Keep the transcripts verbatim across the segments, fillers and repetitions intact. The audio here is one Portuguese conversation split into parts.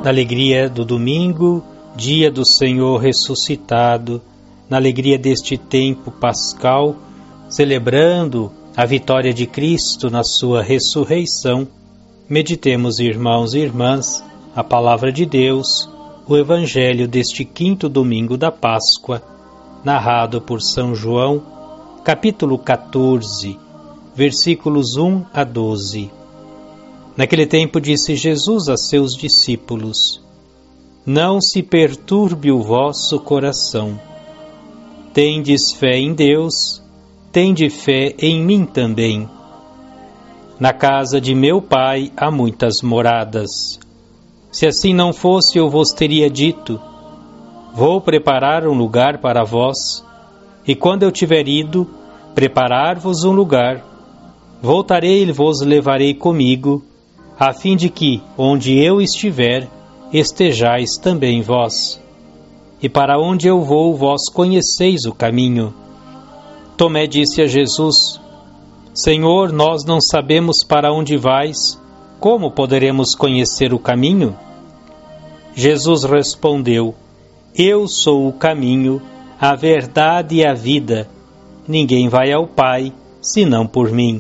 na alegria do domingo, dia do Senhor ressuscitado, na alegria deste tempo pascal, celebrando a vitória de Cristo na sua ressurreição, meditemos, irmãos e irmãs, a palavra de Deus, o Evangelho deste quinto domingo da Páscoa, narrado por São João, capítulo quatorze, versículos um a doze. Naquele tempo disse Jesus a seus discípulos: Não se perturbe o vosso coração. Tendes fé em Deus, tende fé em mim também. Na casa de meu Pai há muitas moradas. Se assim não fosse, eu vos teria dito: Vou preparar um lugar para vós, e quando eu tiver ido, preparar-vos um lugar, voltarei e vos levarei comigo, a fim de que, onde eu estiver, estejais também vós. E para onde eu vou, vós conheceis o caminho. Tomé disse a Jesus: Senhor, nós não sabemos para onde vais, como poderemos conhecer o caminho? Jesus respondeu: Eu sou o caminho, a verdade e a vida. Ninguém vai ao Pai, senão por mim.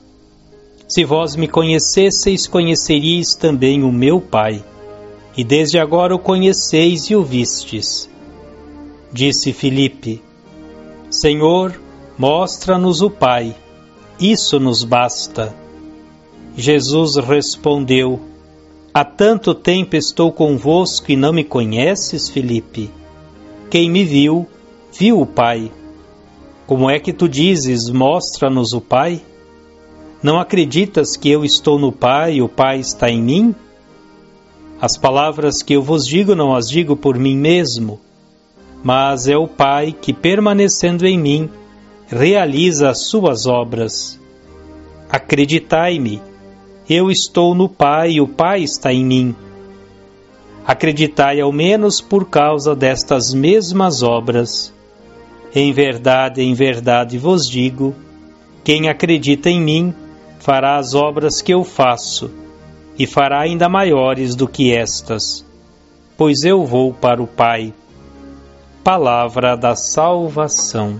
Se vós me conhecesseis, conheceríeis também o meu Pai, e desde agora o conheceis e o vistes. Disse Filipe: Senhor, mostra-nos o Pai, isso nos basta. Jesus respondeu: Há tanto tempo estou convosco e não me conheces, Filipe? Quem me viu, viu o Pai. Como é que tu dizes, mostra-nos o Pai? Não acreditas que eu estou no Pai e o Pai está em mim? As palavras que eu vos digo não as digo por mim mesmo, mas é o Pai que, permanecendo em mim, realiza as suas obras. Acreditai-me, eu estou no Pai e o Pai está em mim. Acreditai ao menos por causa destas mesmas obras. Em verdade, em verdade vos digo, quem acredita em mim, fará as obras que eu faço, e fará ainda maiores do que estas, pois eu vou para o Pai. Palavra da salvação.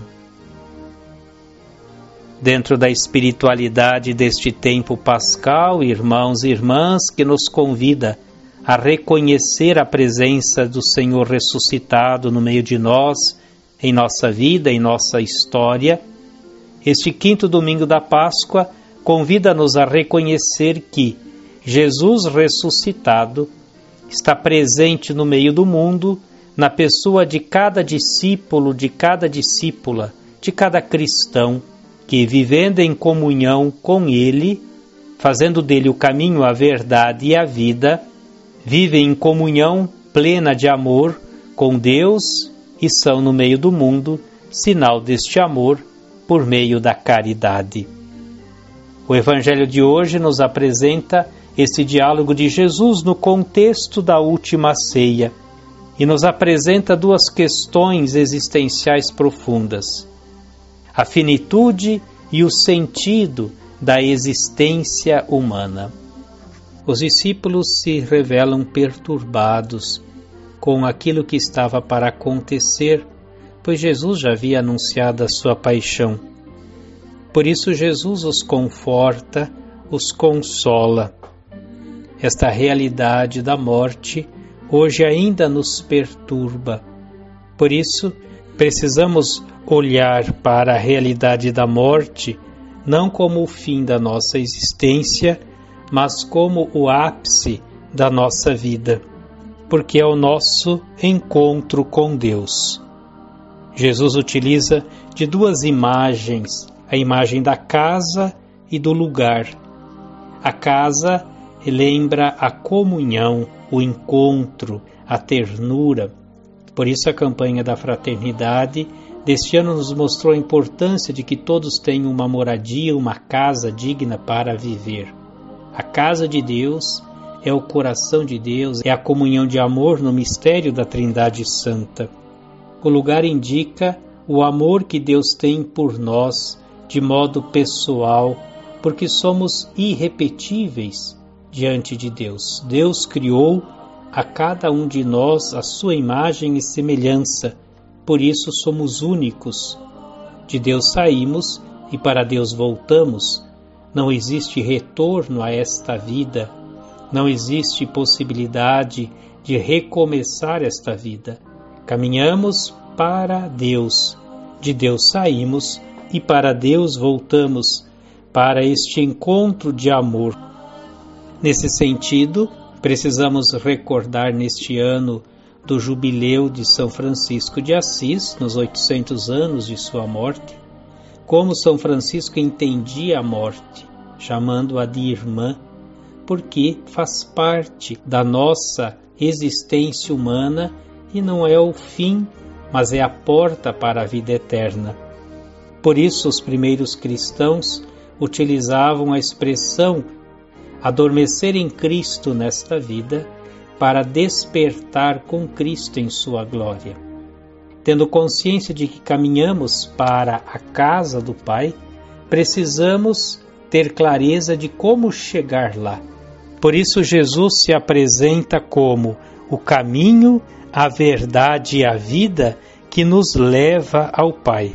Dentro da espiritualidade deste tempo pascal, irmãos e irmãs, que nos convida a reconhecer a presença do Senhor ressuscitado no meio de nós, em nossa vida, em nossa história, este quinto domingo da Páscoa convida-nos a reconhecer que Jesus ressuscitado está presente no meio do mundo, na pessoa de cada discípulo, de cada discípula, de cada cristão, que vivendo em comunhão com Ele, fazendo dele o caminho, a verdade e a vida, vive em comunhão plena de amor com Deus e são no meio do mundo sinal deste amor por meio da caridade. O Evangelho de hoje nos apresenta esse diálogo de Jesus no contexto da última ceia e nos apresenta duas questões existenciais profundas: a finitude e o sentido da existência humana. Os discípulos se revelam perturbados com aquilo que estava para acontecer, pois Jesus já havia anunciado a sua paixão. Por isso Jesus os conforta, os consola. Esta realidade da morte hoje ainda nos perturba. Por isso, precisamos olhar para a realidade da morte não como o fim da nossa existência, mas como o ápice da nossa vida, porque é o nosso encontro com Deus. Jesus utiliza de duas imagens, a imagem da casa e do lugar. A casa lembra a comunhão, o encontro, a ternura. Por isso a campanha da fraternidade deste ano nos mostrou a importância de que todos tenham uma moradia, uma casa digna para viver. A casa de Deus é o coração de Deus, é a comunhão de amor no mistério da Trindade Santa. O lugar indica o amor que Deus tem por nós de modo pessoal, porque somos irrepetíveis diante de Deus. Deus criou a cada um de nós a sua imagem e semelhança, por isso somos únicos. De Deus saímos e para Deus voltamos. Não existe retorno a esta vida, não existe possibilidade de recomeçar esta vida. Caminhamos para Deus, de Deus saímos e para Deus voltamos, para este encontro de amor. Nesse sentido, precisamos recordar neste ano do jubileu de São Francisco de Assis, nos oitocentos anos de sua morte, como São Francisco entendia a morte, chamando-a de irmã, porque faz parte da nossa existência humana e não é o fim, mas é a porta para a vida eterna. Por isso, os primeiros cristãos utilizavam a expressão adormecer em Cristo nesta vida para despertar com Cristo em sua glória. Tendo consciência de que caminhamos para a casa do Pai, precisamos ter clareza de como chegar lá. Por isso, Jesus se apresenta como o caminho, a verdade e a vida que nos leva ao Pai.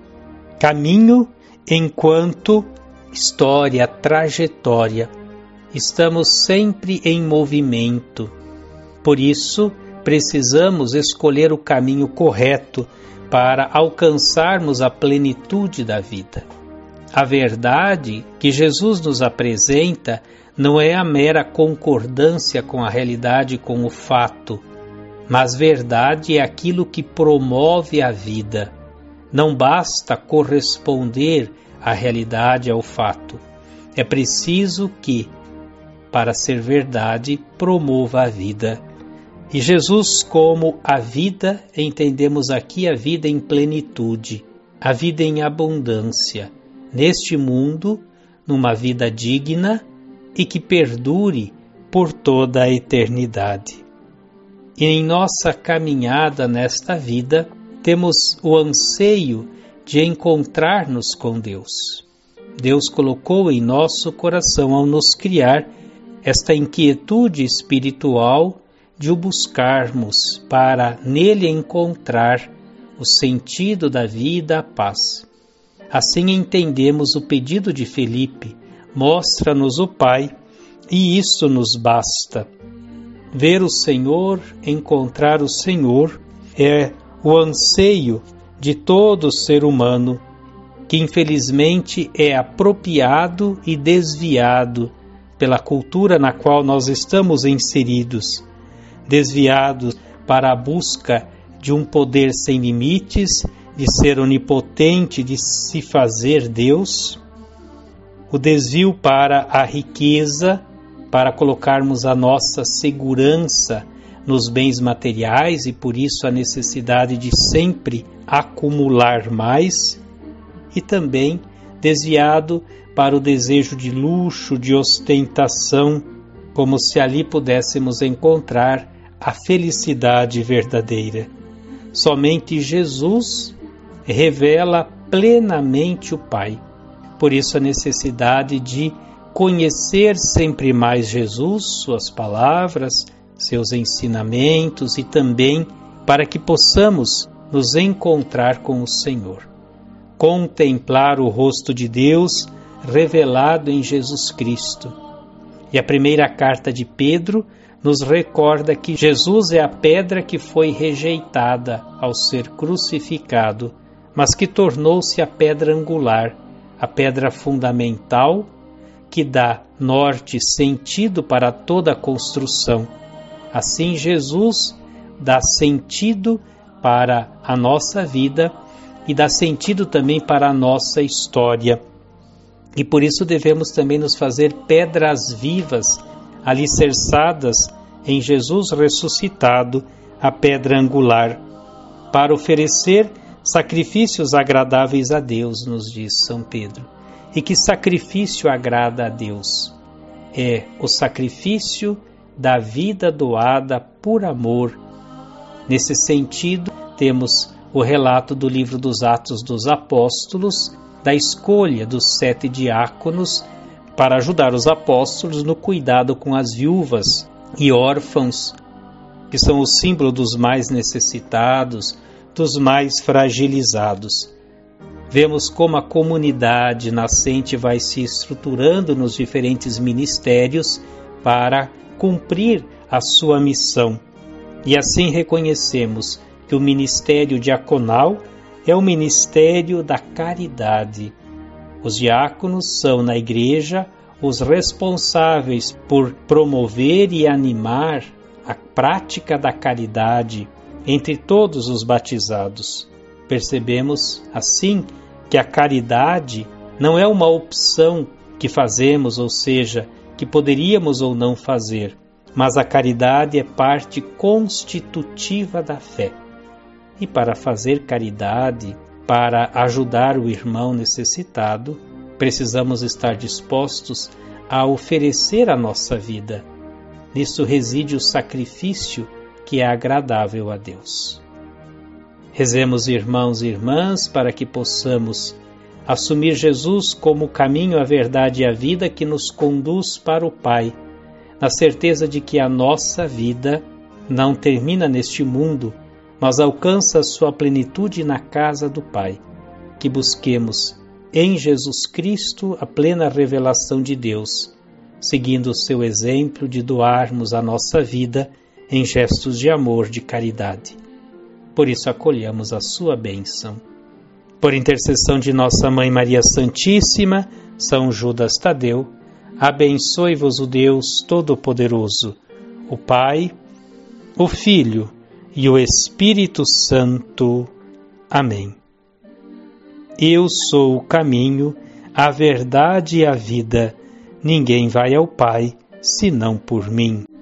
Caminho enquanto história, trajetória. Estamos sempre em movimento. Por isso, precisamos escolher o caminho correto para alcançarmos a plenitude da vida. A verdade que Jesus nos apresenta não é a mera concordância com a realidade, com o fato, mas verdade é aquilo que promove a vida. Não basta corresponder à realidade, ao fato. É preciso que, para ser verdade, promova a vida. E Jesus, como a vida, entendemos aqui a vida em plenitude, a vida em abundância, neste mundo, numa vida digna e que perdure por toda a eternidade. E em nossa caminhada nesta vida, temos o anseio de encontrar-nos com Deus. Deus colocou em nosso coração, ao nos criar, esta inquietude espiritual de o buscarmos para nele encontrar o sentido da vida, a paz. Assim entendemos o pedido de Felipe: mostra-nos o Pai, e isso nos basta. Ver o Senhor, encontrar o Senhor, é o anseio de todo ser humano, que infelizmente é apropriado e desviado pela cultura na qual nós estamos inseridos, desviados para a busca de um poder sem limites, de ser onipotente, de se fazer Deus, o desvio para a riqueza, para colocarmos a nossa segurança nos bens materiais e por isso a necessidade de sempre acumular mais, e também desviado para o desejo de luxo, de ostentação, como se ali pudéssemos encontrar a felicidade verdadeira. Somente Jesus revela plenamente o Pai. Por isso a necessidade de conhecer sempre mais Jesus, suas palavras, seus ensinamentos e também para que possamos nos encontrar com o Senhor. Contemplar o rosto de Deus revelado em Jesus Cristo. E a primeira carta de Pedro nos recorda que Jesus é a pedra que foi rejeitada ao ser crucificado, mas que tornou-se a pedra angular, a pedra fundamental que dá norte e sentido para toda a construção. Assim, Jesus dá sentido para a nossa vida e dá sentido também para a nossa história. E por isso devemos também nos fazer pedras vivas, alicerçadas em Jesus ressuscitado, a pedra angular, para oferecer sacrifícios agradáveis a Deus, nos diz São Pedro. E que sacrifício agrada a Deus? É o sacrifício da vida doada por amor. Nesse sentido, temos o relato do livro dos Atos dos Apóstolos, da escolha dos sete diáconos para ajudar os apóstolos no cuidado com as viúvas e órfãos que são o símbolo dos mais necessitados, dos mais fragilizados. Vemos como a comunidade nascente vai se estruturando nos diferentes ministérios para cumprir a sua missão. E assim reconhecemos que o ministério diaconal é o ministério da caridade. Os diáconos são, na igreja, os responsáveis por promover e animar a prática da caridade entre todos os batizados. Percebemos, assim, que a caridade não é uma opção que fazemos, ou seja, que poderíamos ou não fazer, mas a caridade é parte constitutiva da fé. E para fazer caridade, para ajudar o irmão necessitado, precisamos estar dispostos a oferecer a nossa vida. Nisso reside o sacrifício que é agradável a Deus. Rezemos, irmãos e irmãs, para que possamos assumir Jesus como o caminho, a verdade e a vida que nos conduz para o Pai, na certeza de que a nossa vida não termina neste mundo, mas alcança a sua plenitude na casa do Pai. Que busquemos em Jesus Cristo a plena revelação de Deus, seguindo o seu exemplo de doarmos a nossa vida em gestos de amor, de caridade. Por isso acolhamos a sua bênção. Por intercessão de nossa Mãe Maria Santíssima, São Judas Tadeu, abençoe-vos o Deus Todo-Poderoso, o Pai, o Filho e o Espírito Santo. Amém. Eu sou o caminho, a verdade e a vida. Ninguém vai ao Pai, senão por mim.